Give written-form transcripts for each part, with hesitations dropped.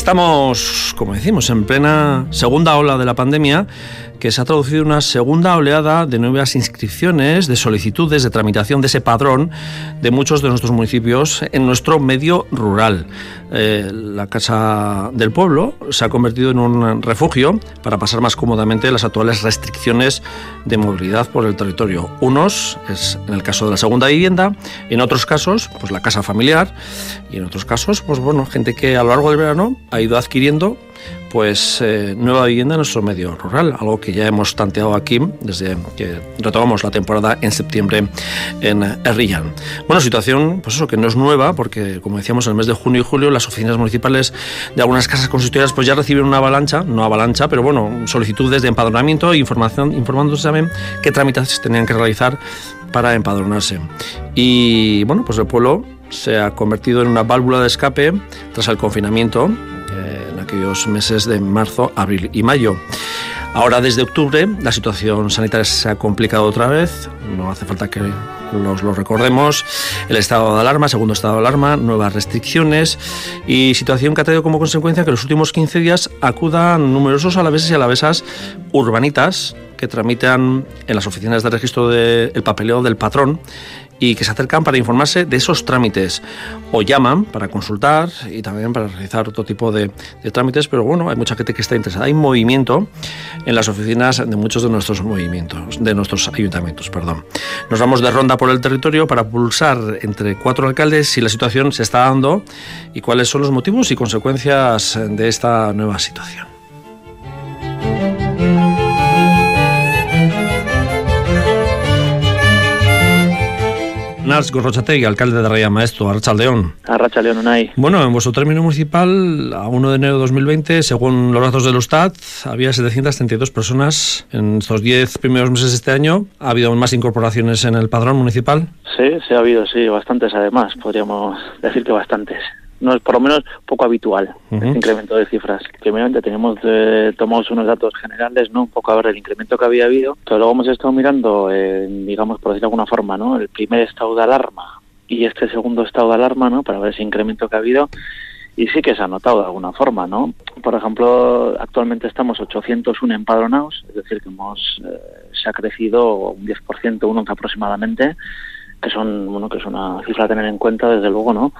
Estamos, como decimos, en plena segunda ola de la pandemia, que se ha traducido en una segunda oleada de nuevas inscripciones, de solicitudes, de tramitación de ese padrón de muchos de nuestros municipios en nuestro medio rural. La Casa del Pueblo se ha convertido en un refugio para pasar más cómodamente las actuales restricciones de movilidad por el territorio. Unos es en el caso de la segunda vivienda, en otros casos, pues la casa familiar, y en otros casos, pues bueno, gente que a lo largo del verano ha ido adquiriendo pues nueva vivienda en nuestro medio rural, algo que ya hemos tanteado aquí desde que retomamos la temporada en septiembre en Herrillán. Bueno, situación pues eso, que no es nueva, porque como decíamos, en el mes de junio y julio las oficinas municipales de algunas casas consistorías pues ya reciben una avalancha, pero bueno, solicitudes de empadronamiento e informándose también qué trámites tenían que realizar para empadronarse. Y bueno, pues el pueblo se ha convertido en una válvula de escape tras el confinamiento en aquellos meses de marzo, abril y mayo. Ahora, desde octubre, la situación sanitaria se ha complicado otra vez. No hace falta que lo recordemos. El estado de alarma, segundo estado de alarma, nuevas restricciones y situación que ha traído como consecuencia que en los últimos 15 días acudan numerosos alaveses y alavesas urbanitas que tramitan en las oficinas de registro el papeleo del patrón y que se acercan para informarse de esos trámites o llaman para consultar y también para realizar otro tipo de trámites, pero bueno, hay mucha gente que está interesada. Hay movimiento en las oficinas de muchos de nuestros ayuntamientos. Nos vamos de ronda por el territorio para pulsar entre 4 alcaldes si la situación se está dando y cuáles son los motivos y consecuencias de esta nueva situación. Nars Gorrotxategi, alcalde de Raia Maeztu, Arratsaldeon. Arratsaldeon, Unai. Bueno, en vuestro término municipal, a 1 de enero de 2020, según los datos del Eustat, había 732 personas en estos 10 primeros meses de este año. ¿Ha habido más incorporaciones en el padrón municipal? Sí, ha habido, bastantes además, podríamos decir que bastantes. No es por lo menos poco habitual este incremento de cifras. Primeramente teníamos tomamos unos datos generales, ¿no? Un poco a ver el incremento que había habido, pero luego hemos estado mirando, digamos, por decirlo de alguna forma, ¿no? El primer estado de alarma y este segundo estado de alarma, ¿no? Para ver ese incremento que ha habido y sí que se ha notado de alguna forma, ¿no? Por ejemplo, actualmente estamos 801 empadronados, es decir, que se ha crecido un 10%, un 11% aproximadamente, que es una cifra a tener en cuenta, desde luego, ¿no?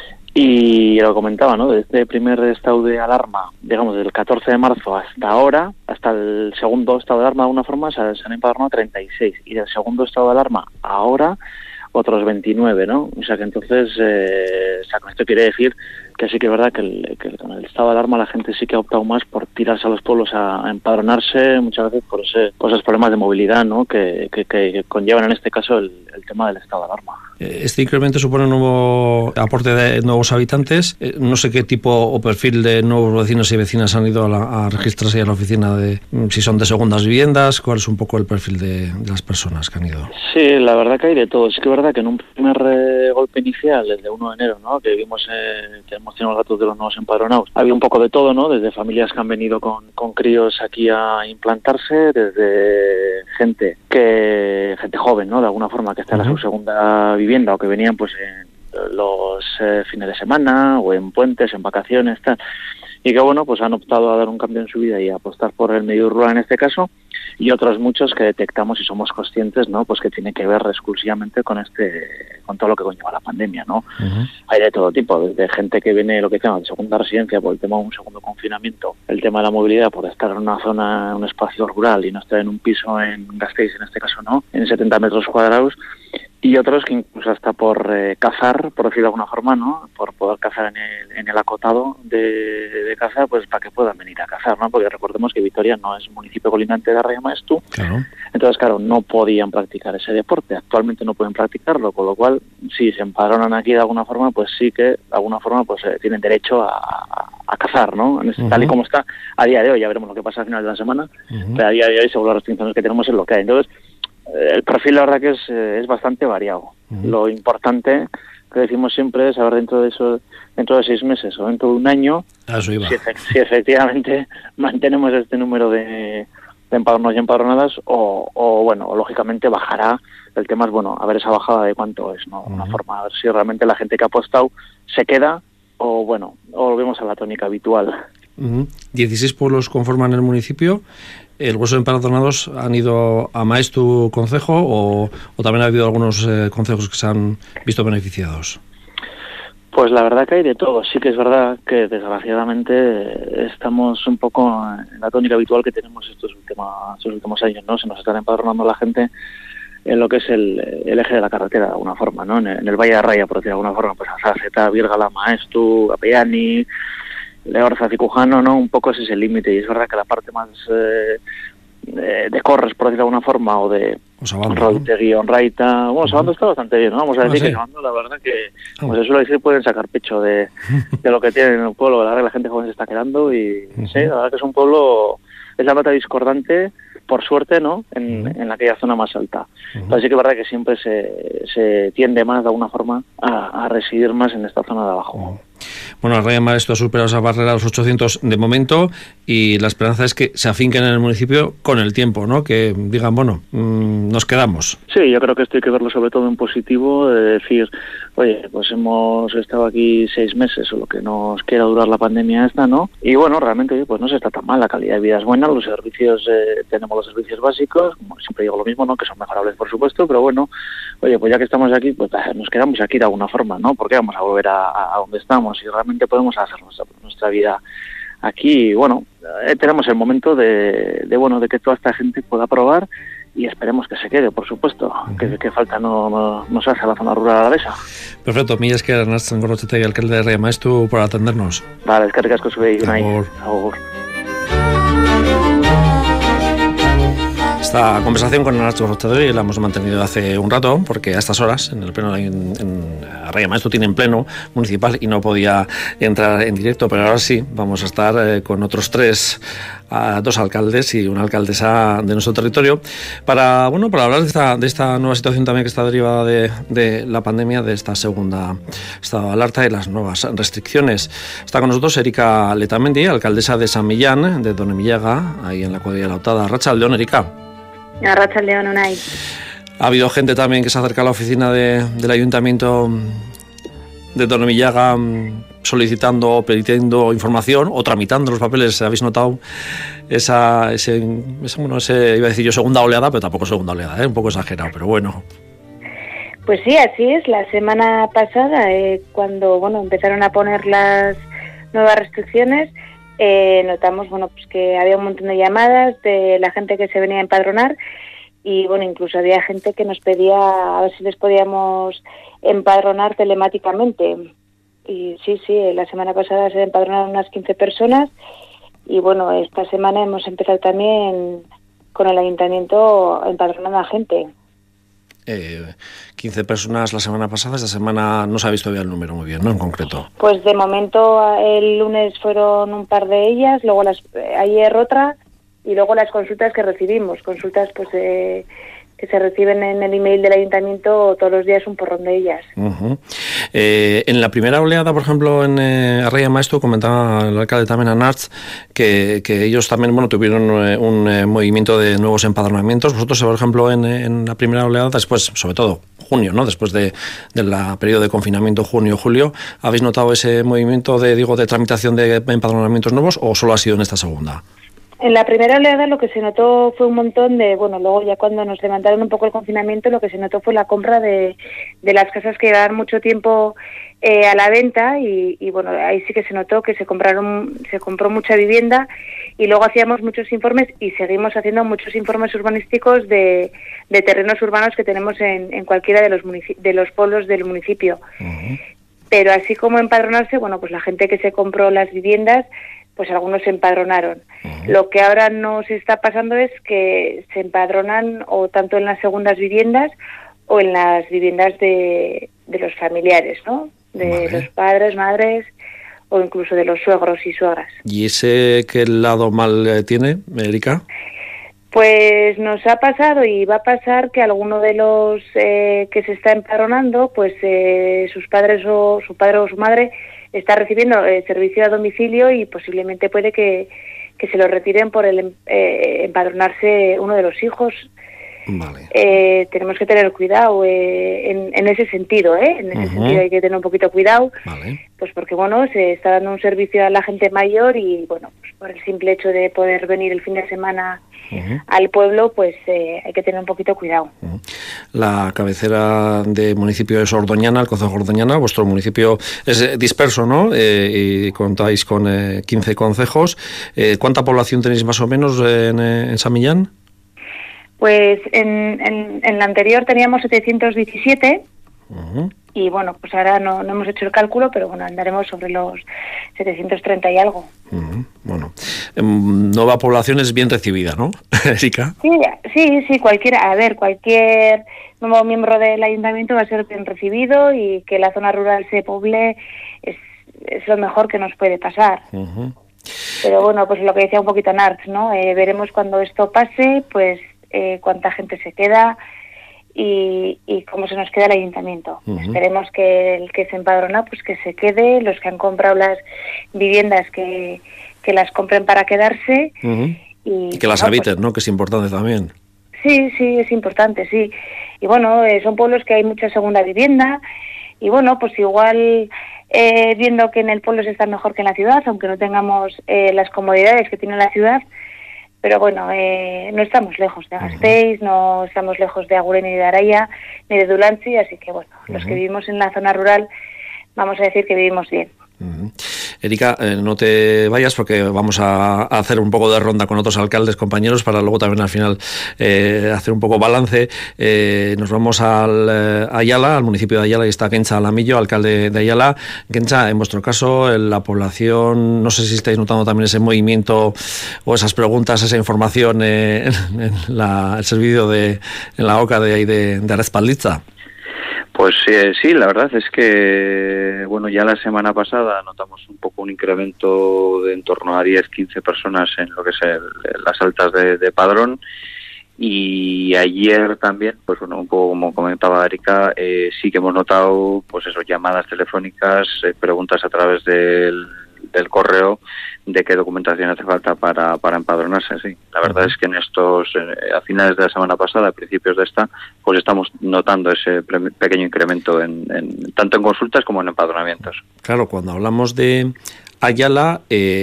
Y lo comentaba, ¿no? Desde este primer estado de alarma, digamos, del 14 de marzo hasta ahora, hasta el segundo estado de alarma, de alguna forma, se han empadronado 36. Y del segundo estado de alarma ahora, otros 29, ¿no? O sea que entonces, esto quiere decir que sí que es verdad que con el estado de alarma la gente sí que ha optado más por tirarse a los pueblos a empadronarse, muchas veces por esos problemas de movilidad, ¿no? Que conllevan en este caso el tema del estado de alarma. Este incremento supone un nuevo aporte de nuevos habitantes. No sé qué tipo o perfil de nuevos vecinos y vecinas han ido a registrarse a la oficina, si son de segundas viviendas, cuál es un poco el perfil de las personas que han ido. Sí, la verdad que hay de todo. Sí que es verdad que en un primer golpe inicial, desde 1 de enero, ¿no? Que vimos que hemos tenido los datos de los nuevos empadronados, había un poco de todo, ¿no? Desde familias que han venido con críos aquí a implantarse, desde gente joven, ¿no? De alguna forma, que está en su segunda vivienda o que venían pues en los fines de semana o en puentes, en vacaciones, tal, y que bueno, pues han optado a dar un cambio en su vida y a apostar por el medio rural en este caso, y otros muchos que detectamos y somos conscientes, ¿no? Pues que tiene que ver exclusivamente con todo lo que conlleva la pandemia, ¿no? Hay de todo tipo, desde gente que viene, lo que se llama, de segunda residencia por el tema de un segundo confinamiento, el tema de la movilidad por estar en una zona, en un espacio rural y no estar en un piso en Gasteiz, en este caso no, en 70 metros cuadrados, y otros que incluso hasta por cazar, por decirlo de alguna forma, ¿no? Por poder cazar en el acotado de caza, pues para que puedan venir a cazar, ¿no? Porque recordemos que Vitoria no es municipio colindante de Raia Maeztu, claro. Entonces, claro, no podían practicar ese deporte, actualmente no pueden practicarlo, con lo cual, si se empadronan aquí de alguna forma, pues sí que de alguna forma pues tienen derecho a cazar, ¿no? Tal y como está a día de hoy, ya veremos lo que pasa al final de la semana, pero a día de hoy, según las restricciones que tenemos, es lo que hay. Entonces, el perfil, la verdad que es bastante variado. Lo importante que decimos siempre es saber dentro de 6 meses o dentro de un año, si efectivamente mantenemos este número de empadronados y empadronadas o bueno, lógicamente bajará. El tema es, bueno, a ver esa bajada de cuánto es, ¿no? Una forma, a ver si realmente la gente que ha apostado se queda o volvemos a la tónica habitual. 16 pueblos conforman el municipio. ¿El grueso de empadronados han ido a Maeztu concejo o también ha habido algunos concejos que se han visto beneficiados? Pues la verdad que hay de todo. Sí que es verdad que desgraciadamente estamos un poco en la tónica habitual que tenemos estos últimos años, ¿no? Se nos están empadronando la gente en lo que es el eje de la carretera de alguna forma, ¿no? En el Valle de Raya, por decir de alguna forma, pues Azazeta, Virgala, Maeztu, Apellani, Leorza, Cicujano, ¿no? Un poco ese es el límite, y es verdad que la parte más de Corres, por decir de alguna forma, o de Rautegui, Onraita, Sabando está bastante bien, ¿no? Vamos a decir que Sabando, la verdad que, pues eso lo decir, pueden sacar pecho de lo que tienen en el pueblo. La verdad que la gente joven se está quedando y sí, la verdad que es un pueblo, es la nota discordante, por suerte, ¿no? En aquella zona más alta. Así que es verdad que siempre se tiende más, de alguna forma, a residir más en esta zona de abajo. Bueno, el Raya Maeztu ha superado esa barrera de los 800 de momento y la esperanza es que se afinquen en el municipio con el tiempo, ¿no? Que digan, nos quedamos. Sí, yo creo que esto hay que verlo sobre todo en positivo, de decir, oye, pues hemos estado aquí 6 meses o lo que nos quiera durar la pandemia esta, ¿no? Y bueno, realmente pues no se está tan mal, la calidad de vida es buena, los servicios, tenemos los servicios básicos, como siempre digo lo mismo, ¿no? Que son mejorables, por supuesto, pero bueno, oye, pues ya que estamos aquí, pues nos quedamos aquí de alguna forma, ¿no? Porque vamos a volver a donde estamos y realmente podemos hacer nuestra vida aquí. Bueno, tenemos el momento de que toda esta gente pueda probar y esperemos que se quede, por supuesto, que falta nos hace a la zona rural alavesa. Perfecto, mila esker Arnatz Gorrotxategi, alcalde de Raya Maeztu, por atendernos. Vale, eskerrik asko zuei. Agur. Esta conversación con Arnatz Gorrotxategi la hemos mantenido hace un rato, porque a estas horas, en el pleno en Raya Maeztu tienen pleno municipal y no podía entrar en directo, pero ahora sí, vamos a estar con otros 2 alcaldes y una alcaldesa de nuestro territorio para hablar de esta nueva situación también que está derivada de la pandemia, de esta segunda estado de alerta y las nuevas restricciones. Está con nosotros Erika Letamendi, alcaldesa de San Millán, de Donemillaga, ahí en la cuadrilla de la Lautada. Arratsaldeon, Erika. Arratsaldeon, Unai. Ha habido gente también que se acerca a la oficina del ayuntamiento de Donemillaga solicitando o pidiendo información o tramitando los papeles. ¿Habéis notado esa iba a decir yo segunda oleada, pero tampoco segunda oleada, un poco exagerado, pero bueno? Pues sí, así es. La semana pasada, cuando empezaron a poner las nuevas restricciones, notamos pues que había un montón de llamadas de la gente que se venía a empadronar y incluso había gente que nos pedía a ver si les podíamos empadronar telemáticamente. Y sí, la semana pasada se empadronaron unas 15 personas y esta semana hemos empezado también con el ayuntamiento empadronando a gente. 15 personas la semana pasada, esta semana no se ha visto todavía el número muy bien, ¿no? En concreto. Pues de momento el lunes fueron un par de ellas, luego ayer otra y luego las consultas que recibimos, consultas pues que se reciben en el email del ayuntamiento todos los días, un porrón de ellas. En la primera oleada, por ejemplo, en Raya Maeztu, comentaba el alcalde también, Arnatz, que ellos también tuvieron un movimiento de nuevos empadronamientos. Vosotros, por ejemplo, en la primera oleada, después, sobre todo junio, ¿no? Después del periodo de confinamiento, junio-julio, ¿habéis notado ese movimiento de tramitación de empadronamientos nuevos o solo ha sido en esta segunda? En la primera oleada lo que se notó fue un montón de, luego ya cuando nos levantaron un poco el confinamiento, lo que se notó fue la compra de las casas que llevaban mucho tiempo a la venta y ahí sí que se notó que se compró mucha vivienda y luego hacíamos muchos informes y seguimos haciendo muchos informes urbanísticos de terrenos urbanos que tenemos en cualquiera de los pueblos del municipio. Uh-huh. Pero así como empadronarse, pues la gente que se compró las viviendas, pues algunos se empadronaron. Uh-huh. Lo que ahora nos está pasando es que se empadronan o tanto en las segundas viviendas o en las viviendas de los familiares, ¿no? De los padres, madres o incluso de los suegros y suegras. ¿Y ese qué lado mal tiene, Erika? Pues nos ha pasado y va a pasar que alguno de los que se está empadronando, pues sus padres o su padre o su madre está recibiendo servicio a domicilio y posiblemente puede que se lo retiren por el empadronarse uno de los hijos Vale. Tenemos que tener cuidado en ese sentido, en ese sentido hay que tener un poquito cuidado, vale. Pues porque bueno, se está dando un servicio a la gente mayor y bueno, pues por el simple hecho de poder venir el fin de semana al pueblo, pues hay que tener un poquito cuidado. La cabecera de municipio es Ordoñana, el concejo de Ordoñana. Vuestro municipio es disperso, ¿no? Y contáis con 15 concejos. ¿Cuánta población tenéis más o menos en San Millán? Pues en la anterior teníamos 717 y bueno, pues ahora no hemos hecho el cálculo, pero bueno, andaremos sobre los 730 y algo. Bueno, nueva población es bien recibida, ¿no, Erika? Sí, cualquier nuevo miembro del ayuntamiento va a ser bien recibido y que la zona rural se poble es lo mejor que nos puede pasar. Pero bueno, pues lo que decía un poquito Narts, ¿no? Veremos cuando esto pase, pues cuánta gente se queda y cómo se nos queda el ayuntamiento. Esperemos que el que se empadrona pues que se quede, los que han comprado las viviendas que las compren para quedarse y que las habiten, pues, ¿no? Que es importante también. Sí, es importante, sí. Y bueno, son pueblos que hay mucha segunda vivienda y bueno, pues igual viendo que en el pueblo se está mejor que en la ciudad, aunque no tengamos las comodidades que tiene la ciudad. Pero bueno, no estamos lejos de Gasteiz, no estamos lejos de Aguren ni de Araya, ni de Dulantzi, así que bueno, los que vivimos en la zona rural, vamos a decir que vivimos bien. Erika, no te vayas porque vamos a hacer un poco de ronda con otros alcaldes, compañeros, para luego también al final hacer un poco balance. Nos vamos al Ayala, al municipio de Ayala, y está Kentza Alamillo, alcalde de Ayala. Kentza, en vuestro caso, en la población, no sé si estáis notando también ese movimiento o esas preguntas, esa información en el servicio en la OCA de Arezpalditza. Pues sí, la verdad es que, bueno, ya la semana pasada notamos un poco un incremento de en torno a 10-15 personas en lo que es las altas de padrón, y ayer también, pues bueno, un poco como comentaba Erika, sí que hemos notado, pues eso, llamadas telefónicas, preguntas a través del correo de qué documentación hace falta para empadronarse. Sí, la verdad es que en estos, a finales de la semana pasada, a principios de esta, pues estamos notando ese pequeño incremento tanto en consultas como en empadronamientos. Claro, cuando hablamos de Ayala,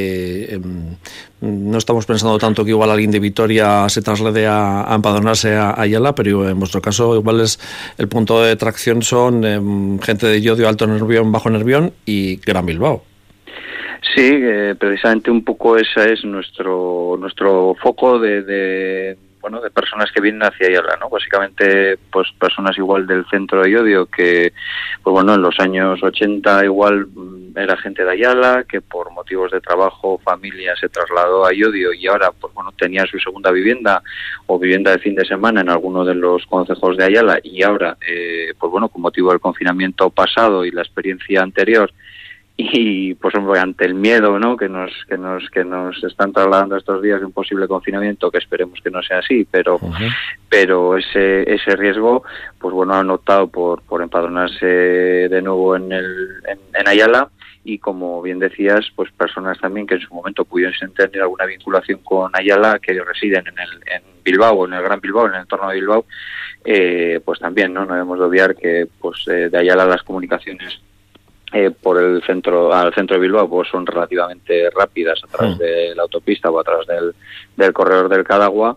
no estamos pensando tanto que igual alguien de Vitoria se traslade a empadronarse a Ayala, pero en vuestro caso igual es el punto de tracción son gente de Llodio, Alto Nervión, Bajo Nervión y Gran Bilbao. Sí, precisamente un poco ese es nuestro foco de personas que vienen hacia Ayala, ¿no? Básicamente, pues personas igual del centro de Llodio que, pues bueno, en los años 80 igual era gente de Ayala, que por motivos de trabajo, familia, se trasladó a Llodio y ahora, pues bueno, tenía su segunda vivienda o vivienda de fin de semana en alguno de los concejos de Ayala, y ahora, pues bueno, con motivo del confinamiento pasado y la experiencia anterior, y pues ante el miedo, ¿no?, que nos están trasladando estos días de un posible confinamiento, que esperemos que no sea así, pero ese riesgo, pues bueno, han optado por empadronarse de nuevo en Ayala, y como bien decías, pues personas también que en su momento pudiesen tener alguna vinculación con Ayala, que residen en Bilbao, en el Gran Bilbao, en el entorno de Bilbao, pues también no debemos de obviar que pues de Ayala las comunicaciones por al centro de Bilbao pues son relativamente rápidas a través de la autopista o a través del corredor del Cadagua,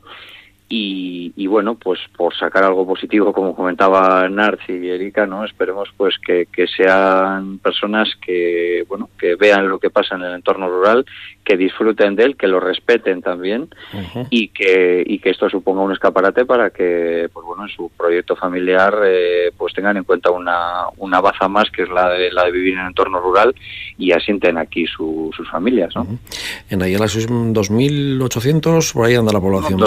y bueno, pues por sacar algo positivo, como comentaba Narci y Erika, ¿no?, esperemos pues que sean personas que bueno, que vean lo que pasa en el entorno rural, que disfruten de él, que lo respeten también, y que esto suponga un escaparate para que, pues bueno, en su proyecto familiar pues tengan en cuenta una baza más, que es la de vivir en el entorno rural, y asienten aquí sus familias, ¿no? En Ayala sois 2.800, por ahí anda la población.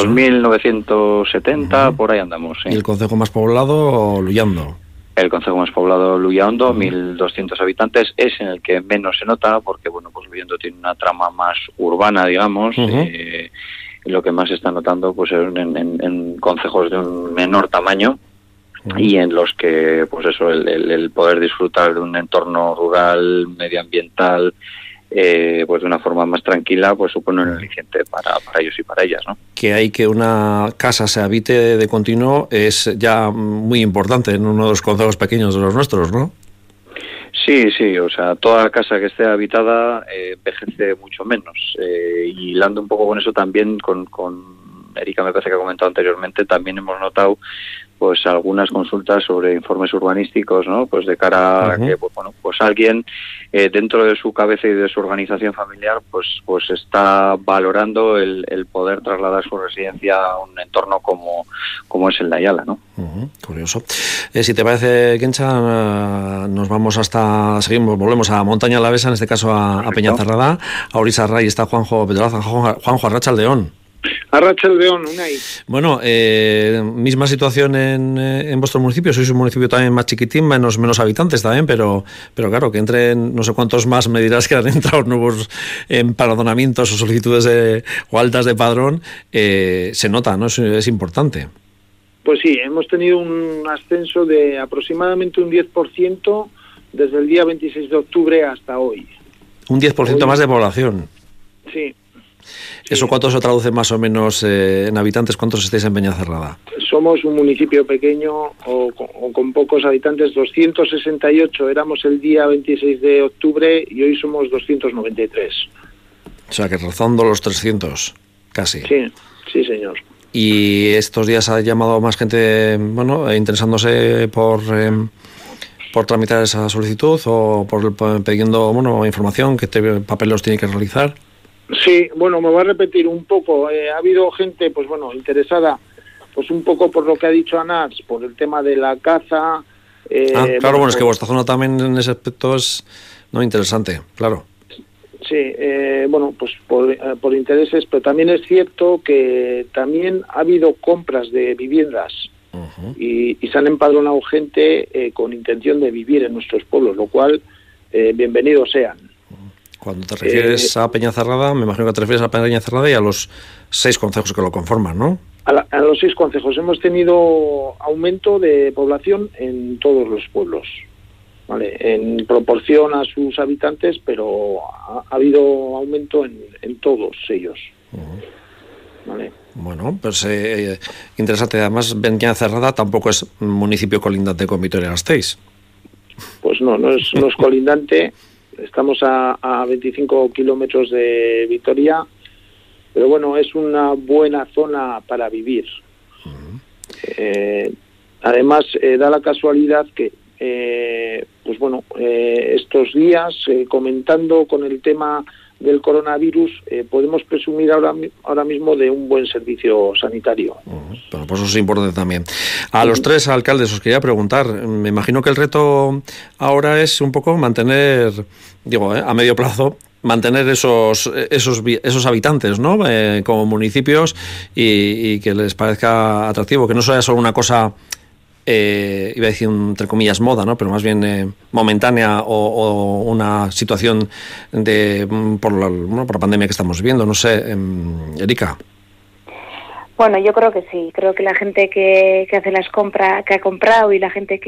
2.970, por ahí andamos, sí. ¿Y el concejo más poblado, Luyando? El concejo más poblado, Luyando, 1.200 habitantes, es en el que menos se nota, porque bueno, pues Luyando tiene una trama más urbana, digamos, y lo que más se está notando pues en concejos de un menor tamaño, y en los que pues eso, el poder disfrutar de un entorno rural, medioambiental, pues de una forma más tranquila, pues supone un aliciente para ellos y para ellas, ¿no? Que hay que una casa se habite de continuo es ya muy importante en uno de los concejos pequeños de los nuestros, ¿no? Sí, o sea, toda casa que esté habitada envejece mucho menos. Y hilando un poco con eso también, con Erika me parece que ha comentado anteriormente, también hemos notado pues algunas consultas sobre informes urbanísticos, ¿no? Pues de cara a que, pues alguien dentro de su cabeza y de su organización familiar, pues está valorando el poder trasladar su residencia a un entorno como es el de Ayala, ¿no? Curioso. Si te parece, Kencha, volvemos a Montaña Alavesa, en este caso a Peñacerrada, a Orizarray está Juanjo Pedraza. Juanjo, Arratsaldeón. Arratsaldeón, Unai. Bueno, misma situación en vuestro municipio. Sois un municipio también más chiquitín, menos habitantes también, pero claro, que entren no sé cuántos más, me dirás que han entrado nuevos empadronamientos o solicitudes o altas de padrón, se nota, ¿no? Es importante. Pues sí, hemos tenido un ascenso de aproximadamente un 10% desde el día 26 de octubre hasta hoy. Un 10% más de población. Sí. ¿Eso cuánto se traduce más o menos en habitantes? ¿Cuántos estáis en Peñacerrada? Somos un municipio pequeño o con pocos habitantes, 268 éramos el día 26 de octubre y hoy somos 293. O sea, que rozando los 300, casi. Sí, señor. ¿Y estos días ha llamado más gente, interesándose por tramitar esa solicitud o pidiendo, información, qué papeles tiene que realizar? Sí, me voy a repetir un poco. Ha habido gente, interesada, pues un poco por lo que ha dicho Anars, por el tema de la caza. Claro, es que vuestra zona también en ese aspecto es interesante, claro. Sí, pues por intereses, pero también es cierto que también ha habido compras de viviendas y se han empadronado gente con intención de vivir en nuestros pueblos, lo cual bienvenidos sean. Cuando te refieres a Peñacerrada, me imagino que te refieres a Peñacerrada y a los 6 concejos que lo conforman, ¿no? A los 6 concejos. Hemos tenido aumento de población en todos los pueblos, ¿vale? En proporción a sus habitantes, pero ha habido aumento en todos ellos. ¿Vale? Bueno, pues interesante. Además, Peñacerrada tampoco es un municipio colindante con Vitoria-Gasteiz. Pues no es colindante. Estamos a 25 kilómetros de Vitoria, pero es una buena zona para vivir. Además, da la casualidad que, estos días, comentando con el tema del coronavirus, podemos presumir ahora mismo de un buen servicio sanitario. Bueno, pues eso es importante también. A los 3 alcaldes os quería preguntar, me imagino que el reto ahora es un poco mantener, a medio plazo, mantener esos habitantes, ¿no? Como municipios y que les parezca atractivo, que no sea solo una cosa, iba a decir entre comillas moda, ¿no? Pero más bien momentánea o una situación por la pandemia que estamos viviendo. No sé, Erika. Bueno, yo creo que sí. Creo que la gente que hace las compras, que ha comprado, y la gente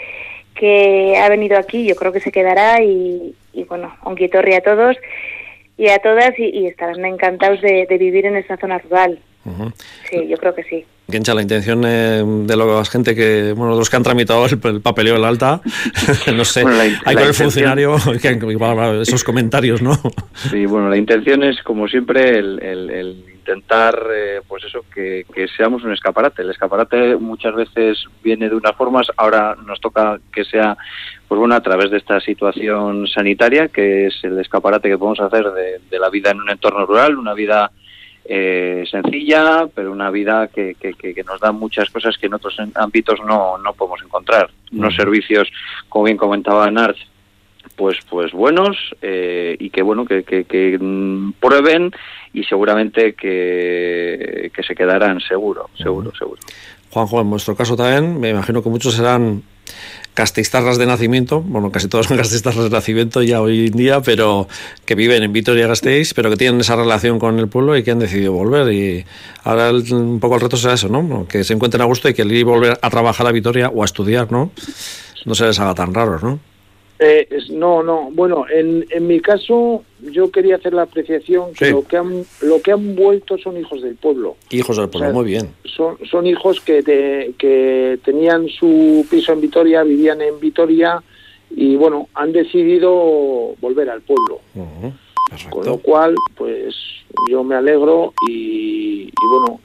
que ha venido aquí, yo creo que se quedará y aunque torre a todos y a todas y estarán encantados de vivir en esta zona rural. Sí, yo creo que sí. Kencha, la intención de la gente de los que han tramitado el papeleo de la alta, no sé, hay con el funcionario, esos comentarios, ¿no? Sí, la intención es, como siempre, el intentar, que seamos un escaparate. El escaparate muchas veces viene de unas formas, ahora nos toca que sea, a través de esta situación sanitaria, que es el escaparate que podemos hacer de la vida en un entorno rural, una vida sencilla, pero una vida que nos da muchas cosas que en otros ámbitos no podemos encontrar. Unos servicios, como bien comentaba Narch, pues buenos, y que prueben, y seguramente que se quedarán, seguro. Juanjo, en vuestro caso también, me imagino que muchos serán casteiztarras de nacimiento, casi todos son casteiztarras de nacimiento ya hoy en día, pero que viven en Vitoria-Gasteiz, pero que tienen esa relación con el pueblo y que han decidido volver. Y ahora un poco el reto será eso, ¿no? Que se encuentren a gusto y que el ir y volver a trabajar a Vitoria o a estudiar, no se les haga tan raros, ¿no? No. Bueno, en mi caso yo quería hacer la apreciación que lo que han vuelto son hijos del pueblo. Hijos del pueblo, muy bien. Son hijos que tenían su piso en Vitoria, vivían en Vitoria y bueno, han decidido volver al pueblo. Perfecto. Con lo cual, pues yo me alegro y bueno,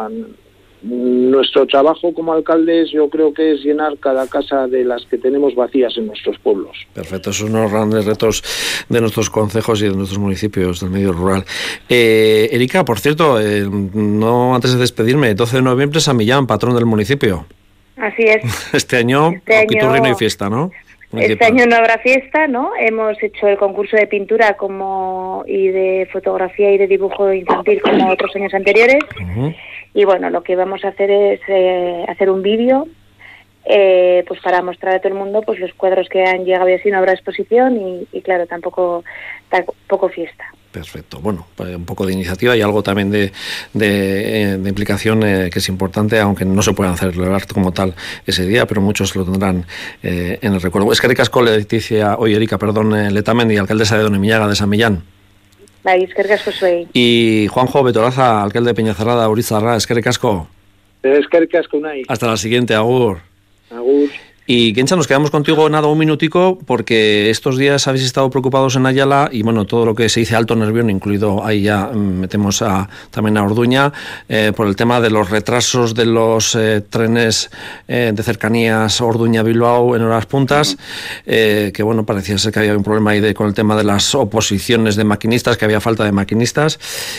nuestro trabajo como alcaldes yo creo que es llenar cada casa de las que tenemos vacías en nuestros pueblos. Perfecto, esos son los grandes retos de nuestros concejos y de nuestros municipios del medio rural. Erika, por cierto, no antes de despedirme, 12 de noviembre San Millán, patrón del municipio. Así es. Este año Piturri no hay fiesta, ¿no? Este año no habrá fiesta, ¿no? Hemos hecho el concurso de pintura y de fotografía y de dibujo infantil como otros años anteriores. Y bueno, lo que vamos a hacer es hacer un vídeo pues para mostrar a todo el mundo pues los cuadros que han llegado, y así no habrá exposición y claro, tampoco fiesta. Perfecto. Bueno, pues un poco de iniciativa y algo también de implicación que es importante, aunque no se puedan celebrar como tal ese día, pero muchos lo tendrán en el recuerdo. Eskerrik asko, Erika, Letamendi, alcaldesa de Donemillaga de San Millán. Eskerrik asko zuei. Y Juanjo Betoraza, alcalde de Peñacerrada, Urizarra, eskerrik asko. Eskerrik asko, Unai. Hasta la siguiente, agur. Agur. Y Kentxa, nos quedamos contigo un minutico porque estos días habéis estado preocupados en Ayala y bueno, todo lo que se dice Alto Nervión, incluido ahí ya metemos también a Orduña, por el tema de los retrasos de los trenes de cercanías Orduña-Bilbao en horas puntas, que bueno, parecía ser que había un problema ahí con el tema de las oposiciones de maquinistas, que había falta de maquinistas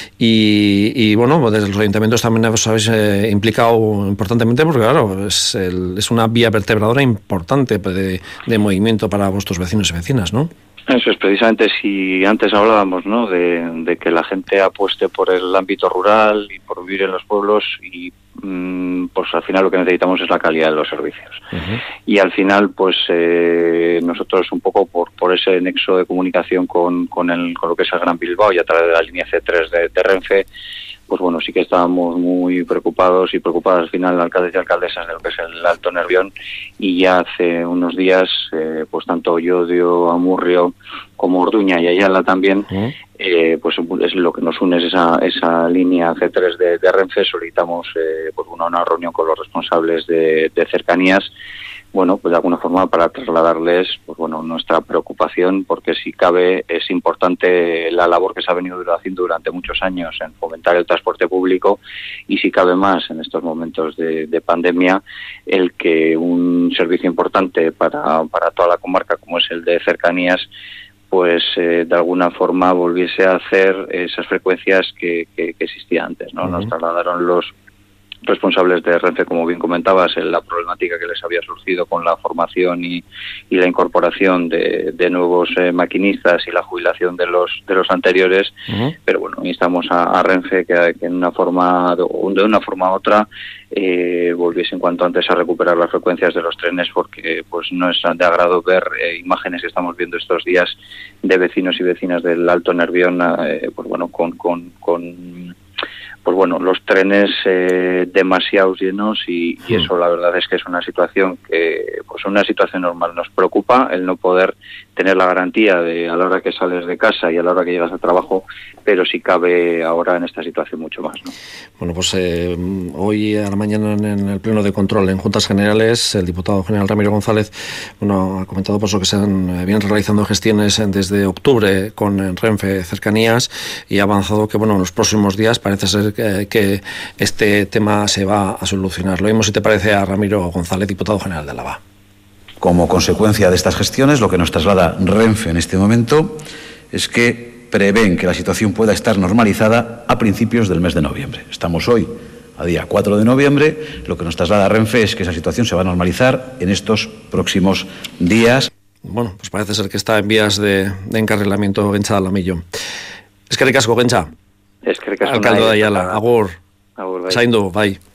y bueno, desde los ayuntamientos también os habéis implicado importantemente porque claro, es una vía vertebradora importante de movimiento para vuestros vecinos y vecinas, ¿no? Eso es precisamente, si antes hablábamos, ¿no?, de que la gente apueste por el ámbito rural y por vivir en los pueblos y pues al final lo que necesitamos es la calidad de los servicios. Y al final pues nosotros un poco por ese nexo de comunicación con lo que es el Gran Bilbao y a través de la línea C3 de Renfe, pues bueno, sí que estábamos muy preocupados y preocupadas al final, alcaldes y alcaldesas, de lo que es el Alto Nervión, y ya hace unos días, pues tanto Llodio, Amurrio, como Orduña y Ayala también, pues es lo que nos une, es esa línea C3 de Renfe. Solicitamos pues una reunión con los responsables de cercanías, bueno, pues de alguna forma para trasladarles pues bueno, nuestra preocupación, porque si cabe es importante la labor que se ha venido haciendo durante muchos años en fomentar el transporte público, y si cabe más en estos momentos de pandemia, el que un servicio importante para toda la comarca como es el de cercanías pues de alguna forma volviese a hacer esas frecuencias que existían antes, ¿no? Nos trasladaron los responsables de Renfe, como bien comentabas, en la problemática que les había surgido con la formación y la incorporación de nuevos maquinistas y la jubilación de los anteriores, pero bueno, instamos a Renfe que en una forma de una forma u otra volviese en cuanto antes a recuperar las frecuencias de los trenes, porque pues no es de agrado ver imágenes que estamos viendo estos días de vecinos y vecinas del Alto Nervión, pues bueno, pues bueno, los trenes demasiado llenos y eso la verdad es que es una situación que, pues una situación normal nos preocupa, el no poder tener la garantía de a la hora que sales de casa y a la hora que llegas al trabajo, pero si cabe ahora en esta situación mucho más, ¿no? Bueno, pues hoy a la mañana en el Pleno de Control en Juntas Generales, el diputado general Ramiro González, bueno, ha comentado pues que se vienen realizando gestiones desde octubre con Renfe Cercanías y ha avanzado que bueno, en los próximos días parece ser que este tema se va a solucionar. Lo mismo si te parece a Ramiro González, diputado general de Álava. Como consecuencia de estas gestiones, lo que nos traslada Renfe en este momento es que prevén que la situación pueda estar normalizada a principios del mes de noviembre. Estamos hoy a día 4 de noviembre, lo que nos traslada Renfe es que esa situación se va a normalizar en estos próximos días. Bueno, pues parece ser que está en vías de encarrilamiento Kentxa Lamillo. Eskerrik asko, Kentxa. Eskerrik asko. Alcalde de Ayala, agur. Agur, bai. Zaindu, bai.